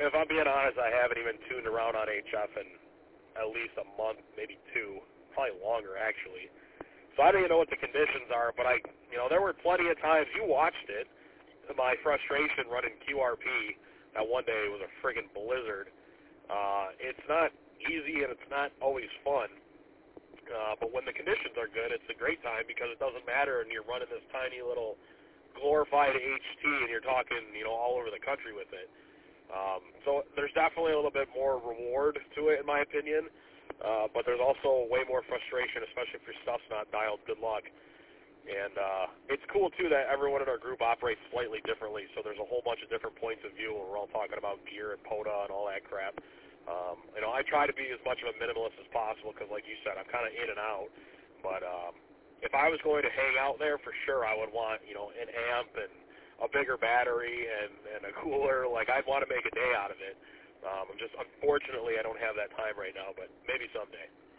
if I'm being honest, I haven't even tuned around on HF in at least a month, maybe two, probably longer actually. So I don't even know what the conditions are, but there were plenty of times you watched it. My frustration running QRP that one day was a friggin' blizzard. It's not easy and it's not always fun. But when the conditions are good, it's a great time because it doesn't matter and you're running this tiny little glorified HT and you're talking, all over the country with it. So there's definitely a little bit more reward to it, in my opinion, but there's also way more frustration, especially if your stuff's not dialed. Good luck. And it's cool, too, that everyone in our group operates slightly differently, so there's a whole bunch of different points of view when we're all talking about gear and POTA and all that crap. I try to be as much of a minimalist as possible because, like you said, I'm kind of in and out. But if I was going to hang out there, for sure I would want, an amp and a bigger battery and a cooler. Like, I'd want to make a day out of it. Unfortunately, I don't have that time right now, but maybe someday.